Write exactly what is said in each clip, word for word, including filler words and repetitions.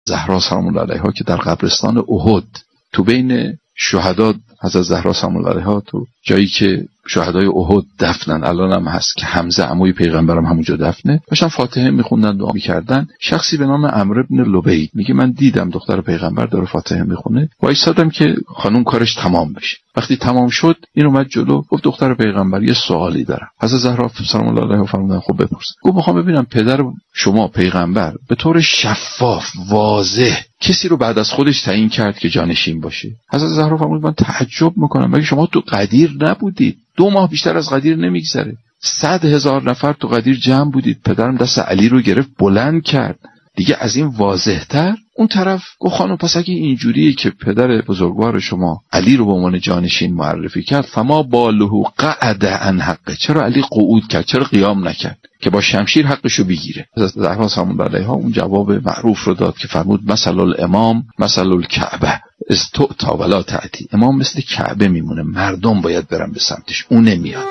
زهرا سلام الله علیها که در قبرستان احد تو بین شهدا حضرت زهرا سلام الله علیها تو جایی که شهدای احد دفنن الان هم هست که حمزه عموی پیغمبرم همونجا دفنه، داشتن فاتحه میخوندن دعا میکردن. شخصی به نام عمرو بن لبید میگه من دیدم دختر پیغمبر داره فاتحه میخونه، وایسادم که خانم کارش تمام بشه. وقتی تمام شد این اومد جلو گفت دختر پیغمبر یه سوالی دارم. حضرت زهرا سلام الله علیها فرمودن خب بپرس. گفت میخوام ببینم پدر شما پیغمبر به طور شفاف واضح کسی رو بعد از خودش تعیین کرد که جانشین باشه. حضرت زهرا فرمود من تعجب میکنم، مگه شما تو قدیر نبودید؟ دو ماه بیشتر از قدیر نمیگذره، صد هزار نفر تو قدیر جمع بودید، پدرم دست علی رو گرفت بلند کرد، دیگه از این واضح تر؟ اون طرف گفت خانم پس اگه اینجوریه که پدر بزرگوار شما علی رو به عنوان جانشین معرفی کرد، فما باله قعد عن حقه، چرا علی قعود کرد، چرا قیام نکرد که با شمشیر حقشو بگیره؟ حضرت زهرا سلام الله علیها اون جواب معروف رو داد که فرمود مثل الامام مثل الکعبه استعطا ولا تأتی، امام مثل کعبه میمونه، مردم باید برن به سمتش، اون نمیاد.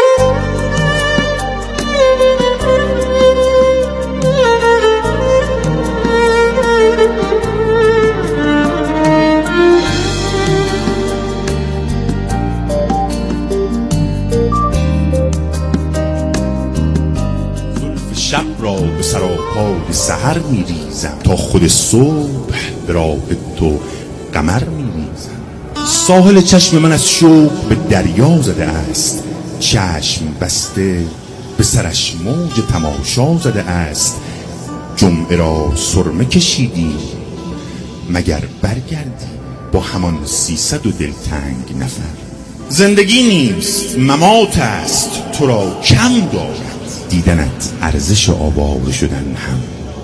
شب را به سراپای سحر می ریزم، تا خود صبح به راه تو قمر می ریزم. ساحل چشم من از شوق به دریا زده است، چشم بسته به سرش موج تماشا زده است. جمعه را سرمه کشیدی مگر برگردی با همان سیصد و دلتنگ نفر. زندگی نیست ممات است تو را کم دارد، دیدنت ارزش آواره شدن هم.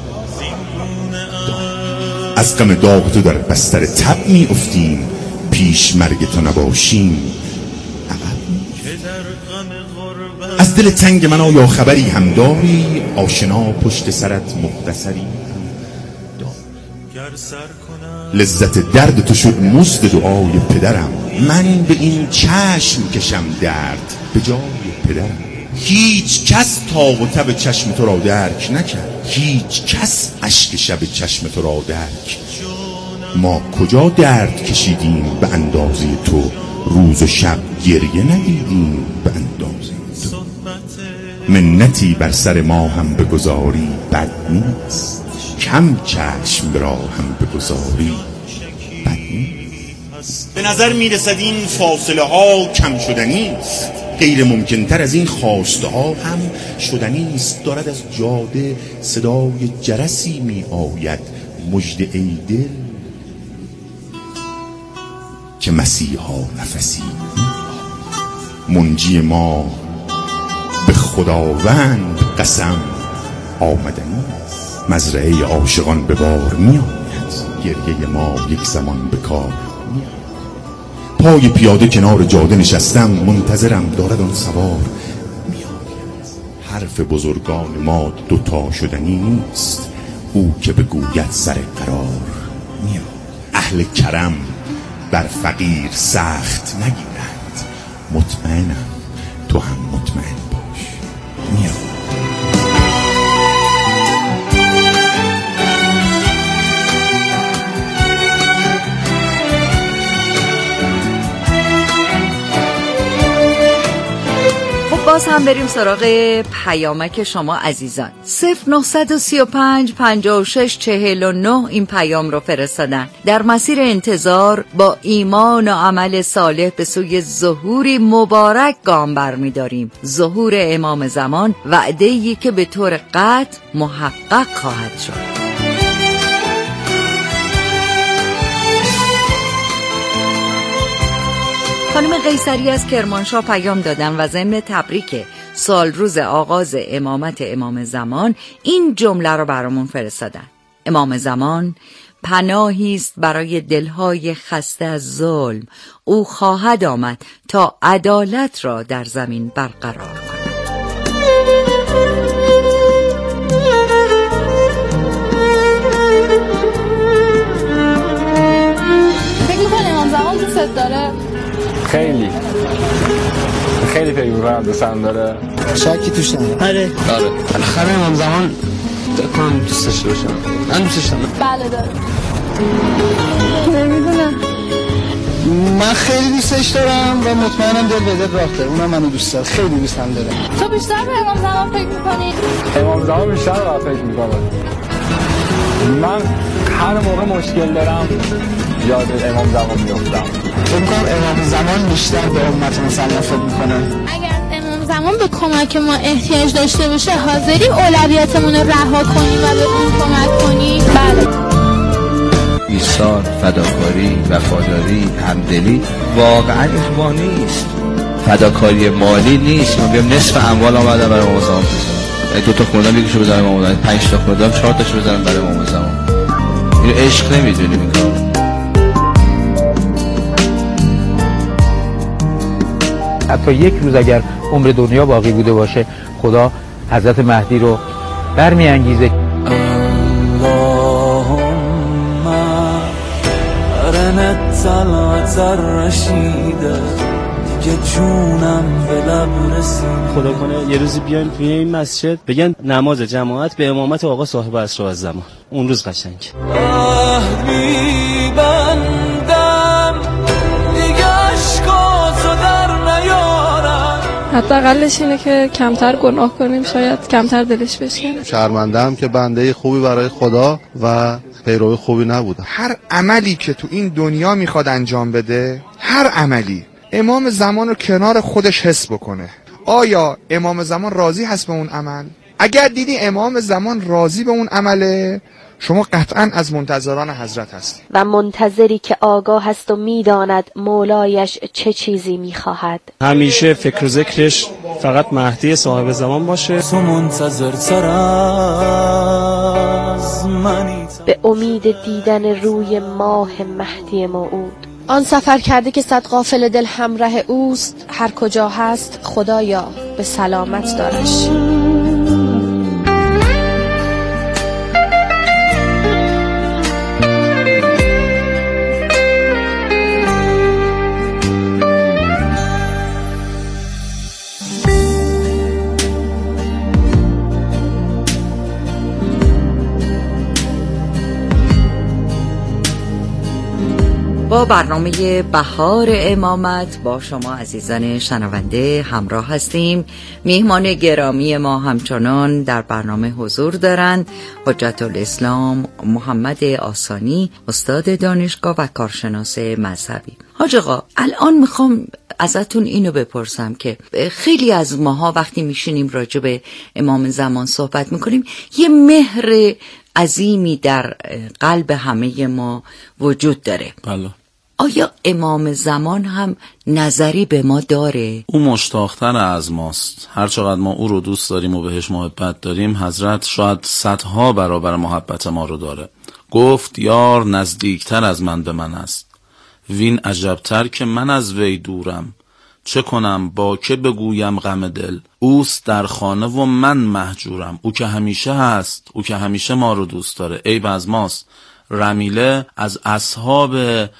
از غم داغ تو در بستر تب می افتیم، پیش مرگ تو نباشیم عقب. از دل تنگ من آیا خبری هم داری؟ آشنا پشت سرت مختصری هم داری؟ لذت درد تو شد مزد دعای پدرم، من به این چشم کشم درد به جای پدرم. هیچ کس تاب و تب چشم تو را درک نکرد، هیچ کس اشک شب چشم تو را درک. ما کجا درد کشیدیم به اندازه تو، روز و شب گریه ندیدیم به اندازه تو. منتی بر سر ما هم بگذاری بد نیست، کم چشم را هم بگذاری بد نیست. به نظر میرسد این فاصله ها کم شدنی است، غیر ممکن تر از این خواسته ها هم شدنی است. دارد از جاده صدای جرسی می آید، مژده ای دل که مسیحا نفسی. منجی ما به خداوند قسم آمدنی است، مزرعه عاشقان به بار می آید، گریه ما یک زمان به کار می آید. پای پیاده کنار جاده نشستم، منتظرم دارد آن سوار می آید. حرف بزرگان ما دوتا شدنی نیست، او که بگوید سر قرار می آید. اهل کرم بر فقیر سخت نگیرند، مطمئنم تو هم مطمئن باش می آید. باز هم بریم سراغ پیامک شما عزیزان. صفر نهصد و سی و پنج پنجاه و شش چهل و نه این پیام رو فرستادن. در مسیر انتظار با ایمان و عمل صالح به سوی ظهوری مبارک گام برمی داریم، ظهور امام زمان، وعده‌ای که به طور قطع محقق خواهد شد. خانم قیصری از کرمانشاه پیام دادن و ضمن تبریک سال روز آغاز امامت امام زمان این جمله رو برامون فرستادن: امام زمان پناهی است برای دلهای خسته از ظلم، او خواهد آمد تا عدالت را در زمین برقرار کند. فکر می‌کنی امام زمان دوست داره؟ خیلی خیلی پیغمبر دوستم داره، شکی توش نداره. آره آره بالاخره امام زمان بکنم دوستش باشم. من دوستش دارم. بله دارم. نمیدونم. من خیلی دوستش دارم و مطمئنم دل به دل راه داره. اونم منو دوست داره. خیلی دوستم داره. تو بیشتر به امام زمان فکر می‌کنی؟ امام زمان بیشتر به فکر می‌کنه. من هر موقع مشکل دارم یاد امام زمان میافتم. فکر می‌کنم امام زمان بیشتر به امت مسلمان فکر می‌کنه. اگر امام زمان به کمک ما احتیاج داشته باشه حاضری اولویتمون رو رها کنیم و به اون کمک کنیم؟ بله. ایثار، فداکاری، وفاداری، همدلی واقعا اینطور نیست. فداکاری مالی نیست. من بیام نصف اموال آمدم برای امام زمان بزنم. دو تا خوردم یکیشو بزنم امام زمان، پنج تا خوردم چهار تاشو بزنم برای امام زمان. اینو عشق نمیدونیم این کارو. حتی یک روز اگر عمر دنیا باقی بوده باشه خدا حضرت مهدی رو برمی‌انگیزه. خدا کنه یه روزی بیایم توی این مسجد بگن نماز جماعت به امامت آقا صاحب عصر و زمان. اون روز قشنگ. حداقلش اینه که کمتر گناه کنیم، شاید کمتر دلش بشکنه. شرمنده‌ام که بنده خوبی برای خدا و پیرو خوبی نبودم. هر عملی که تو این دنیا میخواد انجام بده، هر عملی امام زمان رو کنار خودش حس بکنه. آیا امام زمان راضی هست به اون عمل؟ اگر دیدی امام زمان راضی به اون عمله، شما قطعا از منتظران حضرت هستی. و منتظری که آگاه است و میداند مولایش چه چیزی میخواهد. همیشه فکر و ذکرش فقط مهدی صاحب زمان باشه. تو منتظر تر از منی. به امید دیدن روی ماه مهدی موعود. آن سفر کرده که صد غافل دل همراه اوست، هر کجا هست خدایا به سلامت دارش. با برنامه بهار امامت با شما عزیزان شنونده همراه هستیم. میهمان گرامی ما همچنان در برنامه حضور دارند حجت الاسلام محمد آسانی، استاد دانشگاه و کارشناس مذهبی. حاج آقا، الان میخوام ازتون اینو بپرسم که خیلی از ماها وقتی میشینیم راجع به امام زمان صحبت میکنیم یه مهر عظیمی در قلب همه ما وجود داره. بله. آیا امام زمان هم نظری به ما داره؟ او مشتاق‌تر از ماست. هر چقدر ما او رو دوست داریم و بهش محبت داریم، حضرت شاید صدها برابر محبت ما رو داره. گفت یار نزدیکتر از من به من است، وین عجبتر که من از وی دورم. چه کنم با که بگویم غم دل، اوست در خانه و من مهجورم. او که همیشه هست، او که همیشه ما رو دوست داره، عیب از ماست. رمیله از اصحاب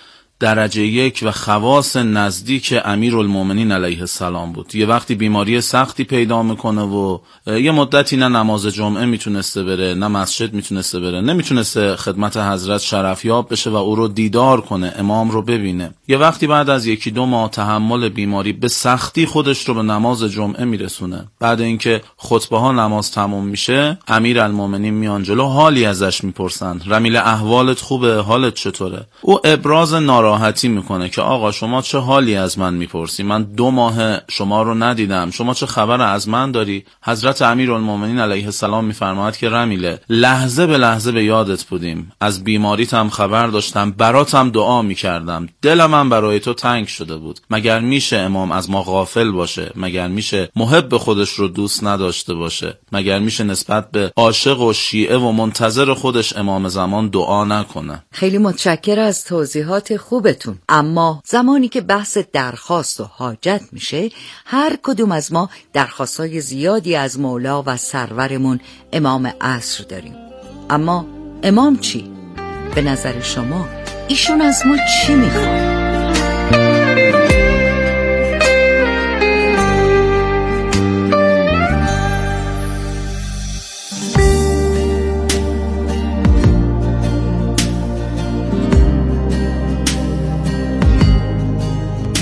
درجه یک و خواص نزدیک امیرالمومنین علیه السلام بود. یه وقتی بیماری سختی پیدا میکنه و یه مدتی نه نماز جمعه میتونسته بره، نه مسجد میتونسته بره، نمیتونسته خدمت حضرت شرفیاب بشه و او رو دیدار کنه، امام رو ببینه. یه وقتی بعد از یکی دو ماه تحمل بیماری به سختی خودش رو به نماز جمعه میرسونه. بعد اینکه خطبه ها نماز تموم میشه، امیرالمومنین میان جلو، حالی ازش میپرسن، رمیله احوالت خوبه، حالت چطوره؟ او ابراز ناراحتی میکنه که آقا شما چه حالی از من میپرسی؟ من دو ماه شما رو ندیدم، شما چه خبر از من داری؟ حضرت امیرالمومنین علیه السلام میفرماید که رمیله، لحظه به لحظه به یادت بودیم، از بیماریت هم خبر داشتم، براتم دعا میکردم، دلم هم برای تو تنگ شده بود. مگر میشه امام از ما غافل باشه؟ مگر میشه محب خودش رو دوست نداشته باشه؟ مگر میشه نسبت به عاشق و شیعه و منتظر خودش امام زمان دعا نکنه؟ خیلی متشکرم از توضیحات خوبتون. اما زمانی که بحث درخواست و حاجت میشه، هر کدوم از ما درخواستای زیادی از مولا و سرورمون امام عصر داریم. اما امام چی؟ به نظر شما ایشون از ما چی میخواد؟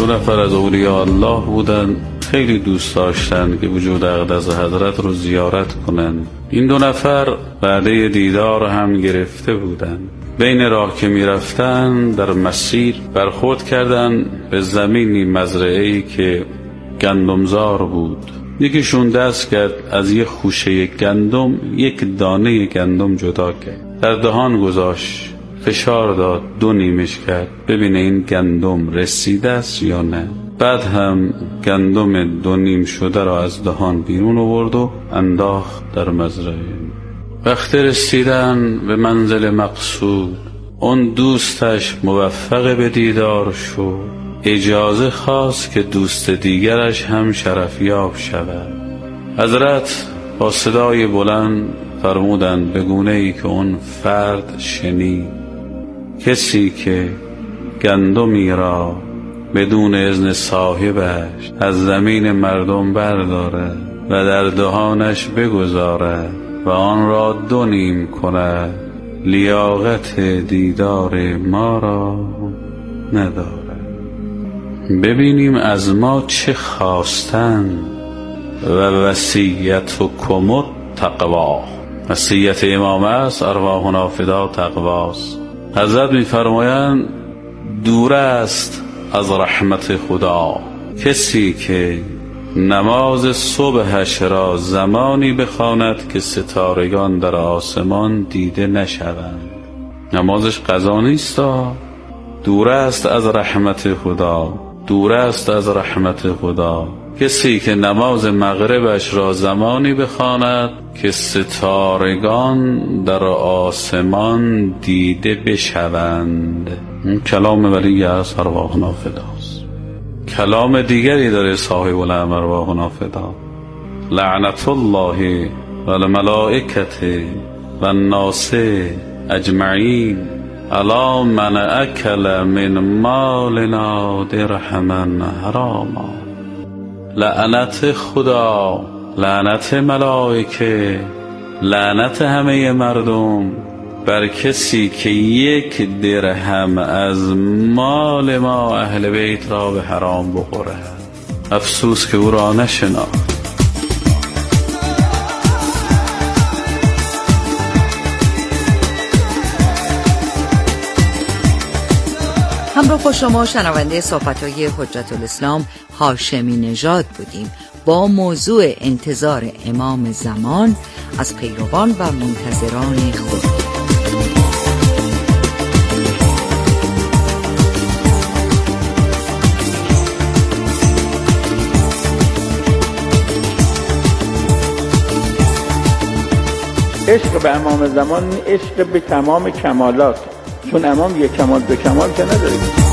دو نفر از اولیاء الله بودن، خیلی دوست داشتن که وجود اقدس حضرت رو زیارت کنن. این دو نفر بعد دیدار هم گرفته بودن. بین راه که می رفتن در مسیر برخورد کردن به زمینی مزرعه‌ای که گندمزار بود. یکیشون دست کرد از یک خوشه گندم یک دانه گندم جدا کرد، در دهان گذاشت، فشار داد، دو نیمش کرد ببینه این گندم رسیده است یا نه. بعد هم گندم دو نیم شده را از دهان بیرون آورد و انداخت در مزرعه. وقتی رسیدن به منزل مقصود، اون دوستش موفق به دیدار شد، اجازه خواست که دوست دیگرش هم شرفیاب شود. حضرت با صدای بلند فرمودند به گونه‌ای که اون فرد شنید: کسی که گندمی را بدون اذن صاحبش از زمین مردم برداره و در دهانش بگذاره و آن را دو نیم کند، لیاقت دیدار ما را نداره. ببینیم از ما چه خواستن. و وصیت و کمت تقوا، وصیت امام است ارواحنا فدا تقواست. حضرت می‌فرمایند دور است از رحمت خدا کسی که نماز صبحش را زمانی بخواند که ستارگان در آسمان دیده نشوند. نمازش قضا نیست، دور است از رحمت خدا، دور است از رحمت خدا کسی که نماز مغربش را زمانی بخواند که ستارگان در آسمان دیده بشوند. این کلام ولی است ارواحنا فداست. کلام دیگری داره صاحب الامر ارواحنا فدا: لعنت الله و الملائکه و الناس اجمعین علی من اکل من مالنا درهما حراما. لعنت خدا، لعنت ملائکه، لعنت همه مردم بر کسی که یک درهم از مال ما اهل بیت را به حرام بخوره. افسوس که او را نشناخت. همراه با شما شنونده صحبت‌های حجت الاسلام هاشمی نژاد بودیم با موضوع انتظار امام زمان از پیروان و منتظران خود. عشق به امام زمان عشق به تمام کمالات، چون امام یک کمال به کمال که نداره.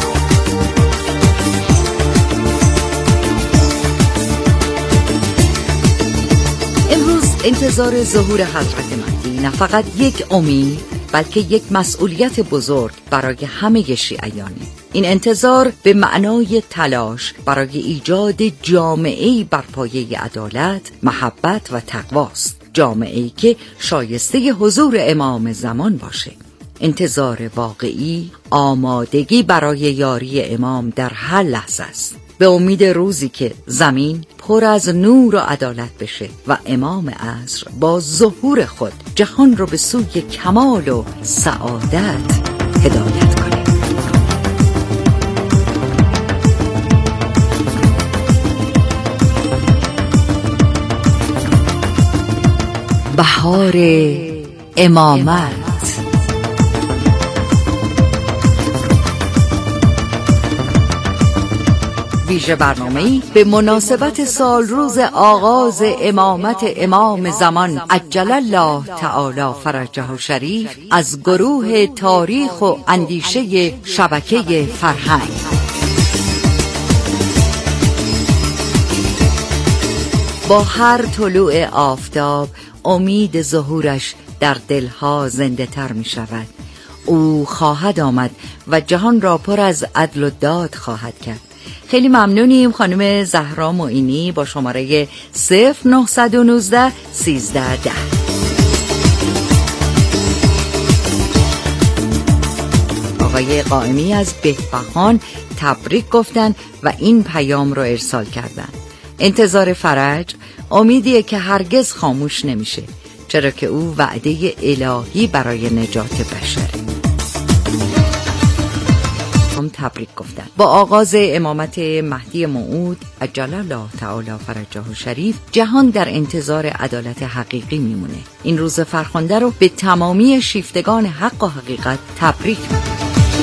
امروز انتظار ظهور حضرت مهدی نه فقط یک امید بلکه یک مسئولیت بزرگ برای همه شیعیانه. این انتظار به معنای تلاش برای ایجاد جامعه‌ای بر پایه عدالت، محبت و تقواست. جامعه‌ای که شایسته حضور امام زمان باشه. انتظار واقعی آمادگی برای یاری امام در هر لحظه است، به امید روزی که زمین پر از نور و عدالت بشه و امام عصر با ظهور خود جهان رو به سوی کمال و سعادت هدایت کنه. بهار امامت. ویژه برنامه‌ای به مناسبت سال روز آغاز امامت امام زمان عجل الله تعالی فرجه شریف از گروه تاریخ و اندیشه شبکه فرهنگ. با هر طلوع آفتاب امید ظهورش در دلها زنده تر می شود. او خواهد آمد و جهان را پر از عدل و داد خواهد کرد. خیلی ممنونیم خانم زهرا معینی با شماره صفر نهصد و نوزده سیزده ده. آقای آقای قائمی از بهبهان تبریک گفتن و این پیام رو ارسال کردن: انتظار فرج امیدیه که هرگز خاموش نمیشه، چرا که او وعده الهی برای نجات بشره. هم تبریک گفتن. با آغاز امامت مهدی موعود عجل الله تعالی فرجه الشریف، جهان در انتظار عدالت حقیقی میمونه. این روز فرخنده رو به تمامی شیفتگان حق و حقیقت تبریک میگم.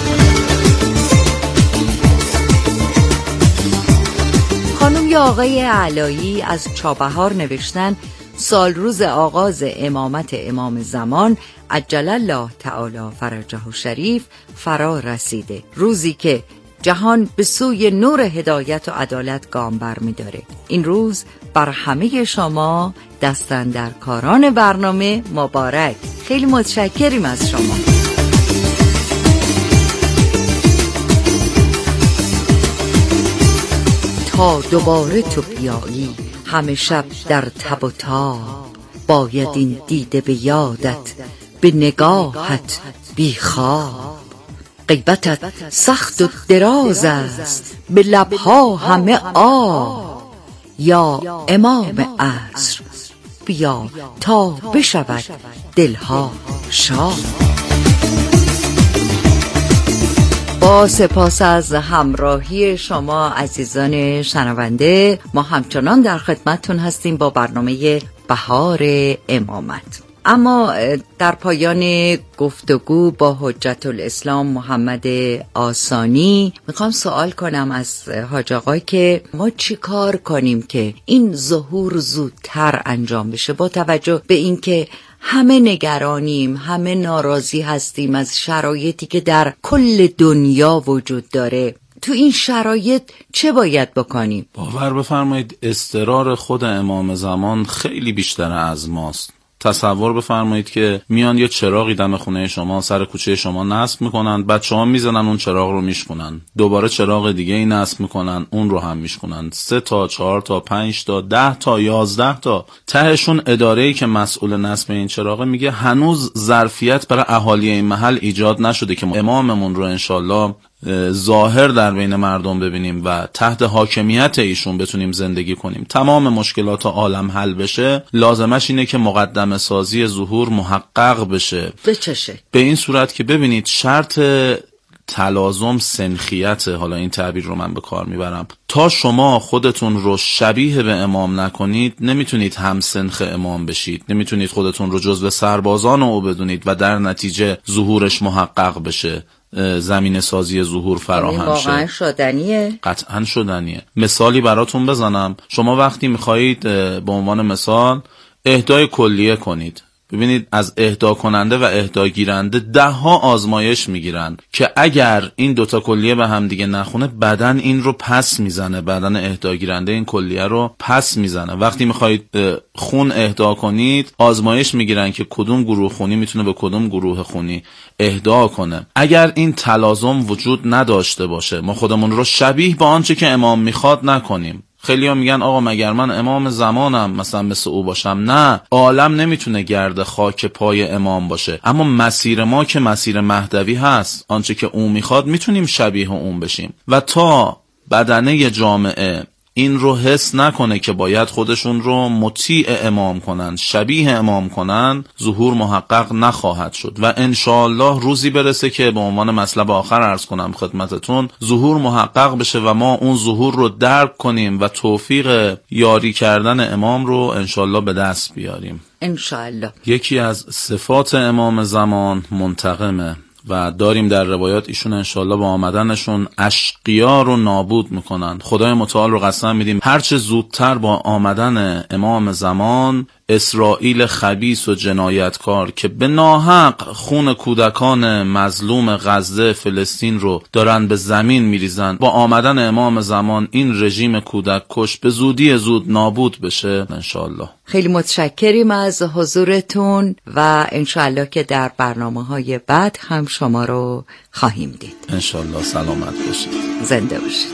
خانم یا آقای علایی از چابهار نوشتن: سال روز آغاز امامت امام زمان عجل الله تعالی فرجه الشریف فرا رسیده، روزی که جهان به سوی نور هدایت و عدالت گام برمی‌داره. این روز بر همه شما دستاندرکاران برنامه مبارک. خیلی متشکریم از شما. تا دوباره تو بیایی همه شب در تب و تاب، باید این دیده به یادت به نگاهت بی خواب. غیبتت سخت و دراز است به لبها همه آب، یا امام عصر بیا تا بشود دلها شاد. با سپاس از همراهی شما عزیزان شنونده، ما همچنان در خدمتتون هستیم با برنامه بهار امامت. اما در پایان گفتگو با حجت الاسلام محمد آسانی میخوام سوال کنم از حاج آقای که ما چی کار کنیم که این ظهور زودتر انجام بشه، با توجه به اینکه همه نگرانیم، همه ناراضی هستیم از شرایطی که در کل دنیا وجود داره. تو این شرایط چه باید بکنیم؟ باور بفرمایید اضطرار خود امام زمان خیلی بیشتر از ماست. تصور بفرمایید که میان یه چراغی دم خونه شما سر کوچه شما نصب میکنن، بچه‌ها میزنن اون چراغ رو میشکنن، دوباره چراغ دیگه ای نصب میکنن اون رو هم میشکنن، سه تا چهار تا پنج تا ده تا یازده تا، تهشون اداره‌ای که مسئول نصب این چراغه میگه هنوز ظرفیت برای اهالی این محل ایجاد نشده که اماممون رو انشالله ظاهر در بین مردم ببینیم و تحت حاکمیت ایشون بتونیم زندگی کنیم. تمام مشکلات عالم حل بشه، لازمش اینه که مقدمه سازی ظهور محقق بشه. بچشه به این صورت که ببینید شرط تلازم سنخیت، حالا این تعبیر رو من به کار میبرم، تا شما خودتون رو شبیه به امام نکنید نمیتونید هم سنخ امام بشید، نمیتونید خودتون رو جزو سربازان او بدونید و در نتیجه ظهورش محقق بشه، زمین سازی ظهور فراهم شه. واقعا شدنیه؟ قطعا شدنیه. مثالی براتون بزنم، شما وقتی میخواهید به عنوان مثال اهدای کلیه کنید، ببینید از اهدا کننده و اهدا گیرنده ده ها آزمایش میگیرن که اگر این دوتا کلیه به هم دیگه نخونه بدن این رو پس میزنه، بدن اهدا گیرنده این کلیه رو پس میزنه. وقتی میخواید خون اهدا کنید آزمایش میگیرن که کدوم گروه خونی میتونه به کدوم گروه خونی اهدا کنه. اگر این تلازم وجود نداشته باشه ما خودمون رو شبیه به آنچه که امام میخواد نکنیم. خیلی ها میگن آقا مگر من امام زمانم مثلا مثل او باشم؟ نه، عالم نمیتونه گرد خاک پای امام باشه، اما مسیر ما که مسیر مهدوی هست، آنچه که او میخواد میتونیم شبیه اون بشیم. و تا بدنه جامعه این رو حس نکنه که باید خودشون رو مطیع امام کنن، شبیه امام کنن، ظهور محقق نخواهد شد. و انشاءالله روزی برسه که به عنوان مطلب آخر عرض کنم خدمتتون، ظهور محقق بشه و ما اون ظهور رو درک کنیم و توفیق یاری کردن امام رو انشاءالله به دست بیاریم انشاءالله. یکی از صفات امام زمان منتقمه و داریم در روایات ایشون انشالله با آمدنشون اشقیا رو نابود میکنن. خدای متعال رو قسم میدیم هرچه زودتر با آمدن امام زمان اسرائیل خبیث و جنایتکار که به ناحق خون کودکان مظلوم غزه فلسطین رو دارن به زمین میریزن، با آمدن امام زمان این رژیم کودک کش به زودی زود نابود بشه انشالله. خیلی متشکریم از حضورتون و انشالله که در برنامه‌های بعد هم شما رو خواهیم دید انشالله. سلامت باشید، زنده باشید.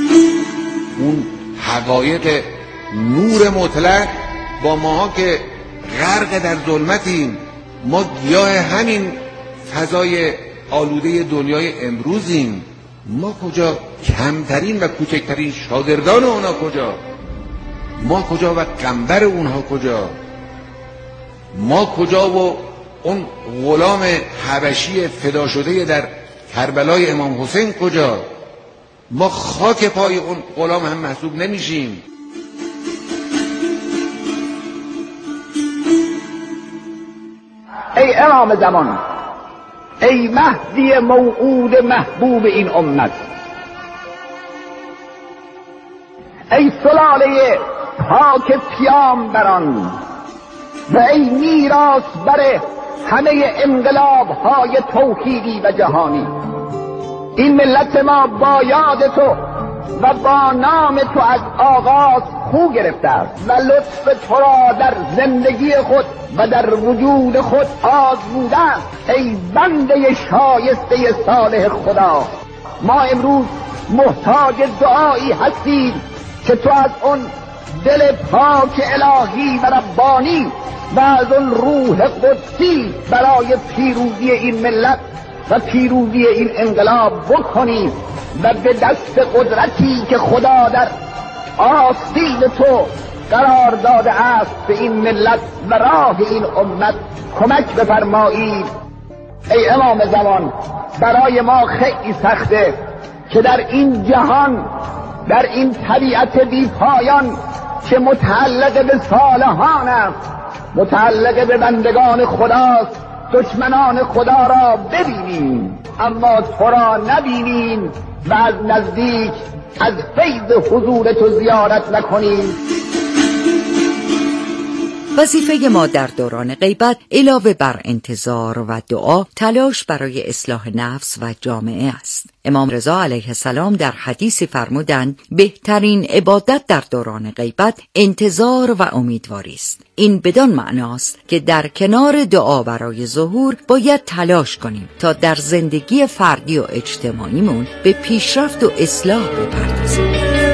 اون حقایق نور مطلق با ماها که غرق در ظلمتیم، ما گیاه همین فضای آلوده دنیای امروزیم. ما کجا؟ کمترین و کوچکترین شاگردان اونا کجا؟ ما کجا و قنبر اونها کجا؟ ما کجا و اون غلام حبشی فدا شده در کربلای امام حسین کجا؟ ما خاک پای اون غلام هم محسوب نمیشیم. ای امام زمان، ای مهدی موعود محبوب این امت، ای سلاله پاک پیامبران و ای میراث بر همه انقلاب های توحیدی و جهانی، این ملت ما با یاد تو و با نام تو از آغاز خو گرفته است و لطف تو را در زندگی خود و در وجود خود آزموده است. ای بنده شایسته صالح خدا، ما امروز محتاج دعایی هستیم که تو از اون دل پاک الهی و ربانی و از اون روح قدسی برای پیروزی این ملت و پیروزی این انقلاب بکنیم و به دست قدرتی که خدا در آستین تو قرار داده است به این ملت و راه این امت کمک بفرمایید. ای امام زمان، برای ما خیلی سخته که در این جهان، در این طبیعت بی پایان که متعلق به صالحان است، متعلق به بندگان خداست، دشمنان خدا را ببینیم اما تو را نبینیم و از نزدیک از فیض حضور تو زیارت نکنیم. وظیفه ما در دوران غیبت علاوه بر انتظار و دعا، تلاش برای اصلاح نفس و جامعه است. امام رضا علیه السلام در حدیثی فرمودند بهترین عبادت در دوران غیبت انتظار و امیدواری است. این بدان معناست که در کنار دعا برای ظهور باید تلاش کنیم تا در زندگی فردی و اجتماعیمون به پیشرفت و اصلاح بپردازیم.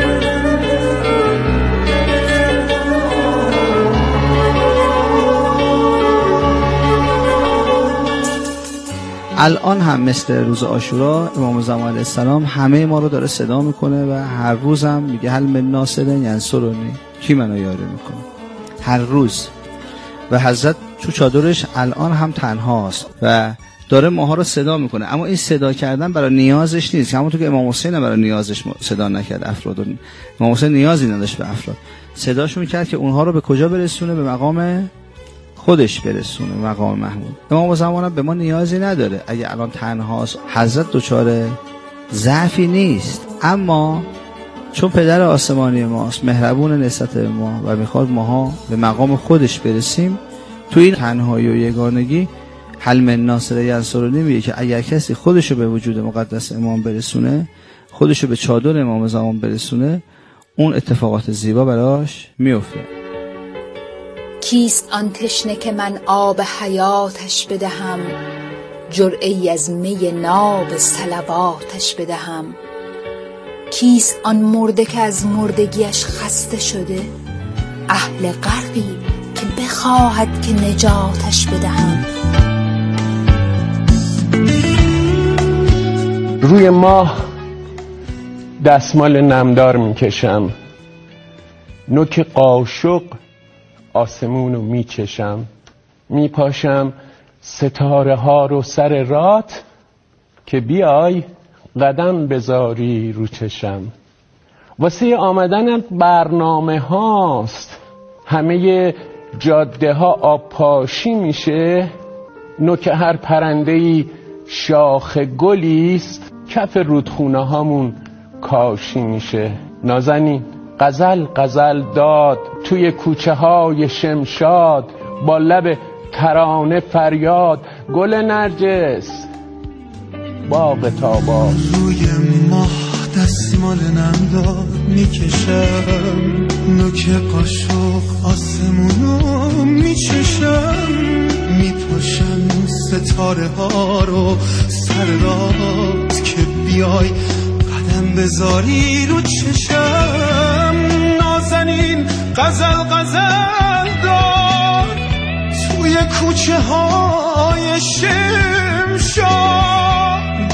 الان هم مثل روز عاشورا امام زمان علیه السلام همه ما رو داره صدا میکنه و هر روز هم میگه هل من ناصر ینصرنی، کی منو یاری میکنه؟ هر روز. و حضرت تو چادرش الان هم تنهاست و داره ماها رو صدا میکنه، اما این صدا کردن برای نیازش نیست. همونطور که امام حسین برای نیازش صدا نکرد افراد، امام حسین نیازی نداشت به افراد، صداشون میکرد که اونها رو به کجا برسونه؟ به مقام خودش برسونه، مقام محمود. امام زمان به ما نیازی نداره. اگه الان تنهاست، حضرت دچار ضعفی نیست، اما چون پدر آسمانی ماست، مهربون نسبت به ما و میخواد ماها به مقام خودش برسیم، تو این تنهایی و یگانگی هل من ناصر ینصرنی میگه که اگر کسی خودشو به وجود مقدس امام برسونه، خودشو به چادر امام زمان برسونه، اون اتفاقات زیبا براش میفته. کیست آن تشنه که من آب حیاتش بدهم، جرعه‌ای از می ناب صلواتش بدهم؟ کیست آن مرده که از مردگیش خسته شده، اهل غرقی که بخواهد که نجاتش بدهم؟ روی ماه دستمال نمدار میکشم، نوک قاشق آسمونو میچشم، میپاشم ستاره ها رو سر رات که بیای قدم بذاری رو چشم. واسه آمدن برنامه هاست، همه جاده ها آب پاشی میشه، نوک هر پرنده‌ای شاخ گلیست، کف رودخونه هامون کاشی میشه. نازنین غزل غزل داد توی کوچه های شمشاد، با لب ترانه فریاد گل نرجس باغ تابان. روی ماه دستمال نمدار میکشم، نوک قاشق آسمونو میچشم، میپاشم ستاره ها رو سر رات که بیای قدم بذاری رو چشم. نازنین غزل غزل دار توی کوچه های شمشاد،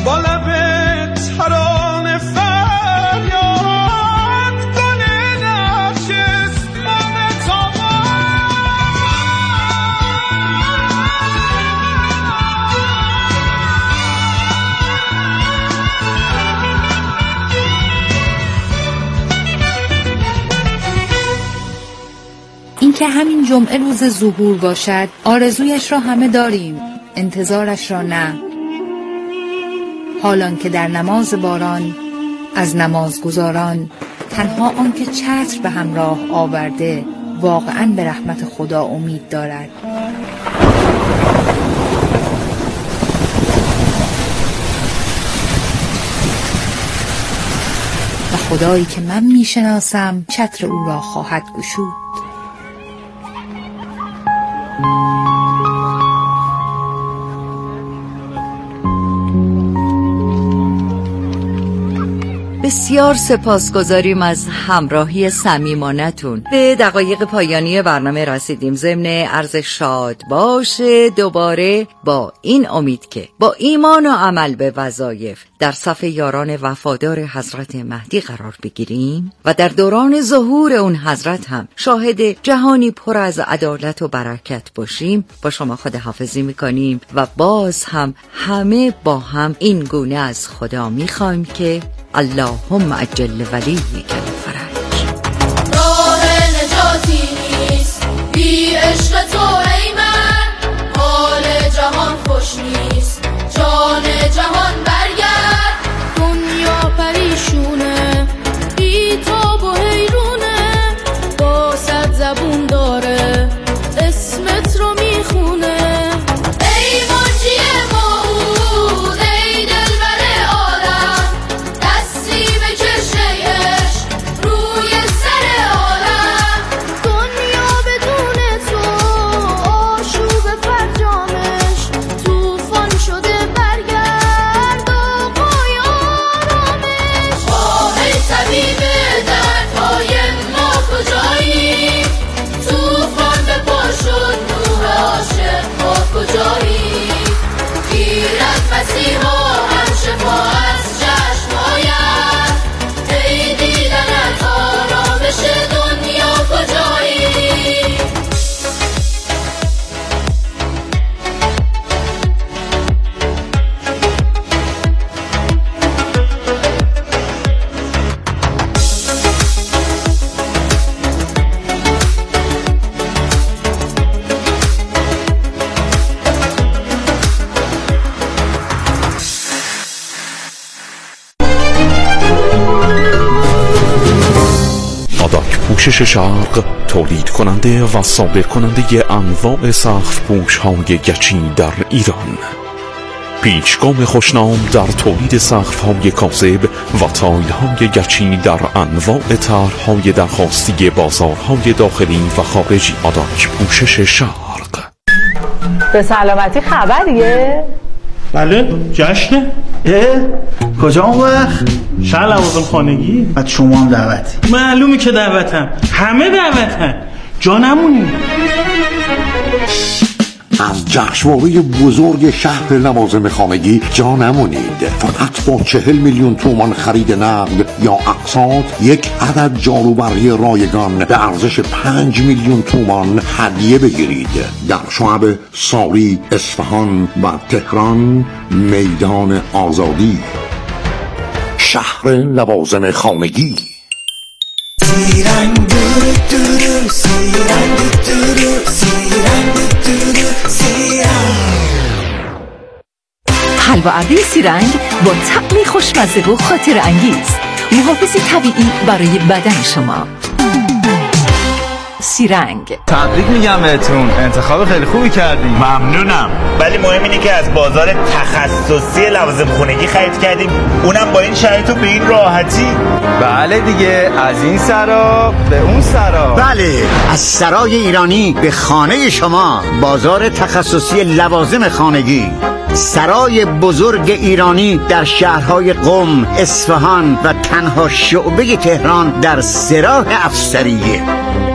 با لب ترانه فریاد گل نرگس ماه تابان. این که همین جمعه روز ظهور باشد آرزویش را همه داریم، انتظارش را نه. حالان که در نماز باران از نمازگزاران تنها آن که چتر به همراه آورده واقعاً به رحمت خدا امید دارد. و خدایی که من میشناسم چتر او را خواهد گشود. بسیار سپاسگزاریم از همراهی صمیمانه‌تون. به دقایق پایانی برنامه رسیدیم. ضمن عرض شاد باشه دوباره با این امید که با ایمان و عمل به وظایف در صف یاران وفادار حضرت مهدی قرار بگیریم و در دوران ظهور اون حضرت هم شاهد جهانی پر از عدالت و برکت باشیم. با شما خداحافظی میکنیم و باز هم همه با هم این گونه از خدا میخوایم که اللهم اجل ولیک الفرج. راه نجاتی نیست بی عشق تو ای من، حال جهان خوش نیست جان جهان برگرد. دنیا پریشونه بی تاب و حیرونه، با صد زبون داره اسمت رو میخونه. ای منجی موعود ای دلبر عالم، دستی بکش ای عشق روی سر عالم. دنیا بدون تو آشوب فرجامش، طوفان شده برگرد آقای آرامش. آه ای طبیب دردهای ما کجایی، طوفان به پا شد نور عاشق ما کجایی. گیرد مسیحا هم شفا از چشمهایت، ای دیدنت آرامش دنیا کجایی. آداک پوشش شرق تولید کننده و صادر کننده انواع سقف پوش های گچی در ایران. پیشگام خوشنام در تولید سقف های کاذب و تایل های گچی در انواع طرح‌های درخواستی بازارهای داخلی و خارجی. آداک پوشش شرق. به سلامتی خبریه؟ بله جشنه. اه؟ کجا اون وقت؟ شهر لوازم خانگی. بعد شما هم دعوتی؟ معلومی که دعوتم، همه دعوتم، جا نمونی. از جشنواره بزرگ شهر لوازم خانگی جا نمونید. فقط با چهل میلیون تومان خرید نقد یا اقساط یک عدد جاروبرقی رایگان به ارزش پنج میلیون تومان هدیه بگیرید. در شعب ساری، اصفهان و تهران میدان آزادی. شهر لوازم خانگی. سیرنگ دورو دورو سیرنگ دورو سیرنگ دورو سیرنگ. حلواابی سیرنگ با طعمی خوشمزه و خاطر انگیز، محافظی طبیعی برای بدن شما. سیرنگ. تبریک میگم بهتون، انتخاب خیلی خوبی کردیم. ممنونم، ولی مهم اینه که از بازار تخصصی لوازم خونگی خرید کردیم، اونم با این شرایط و به این راحتی. بله دیگه، از این سرا به اون سرا. بله، از سرای ایرانی به خانه شما. بازار تخصصی لوازم خانگی، سرای بزرگ ایرانی در شهرهای قم، اصفهان و تنها شعبه تهران در سراح افسریه.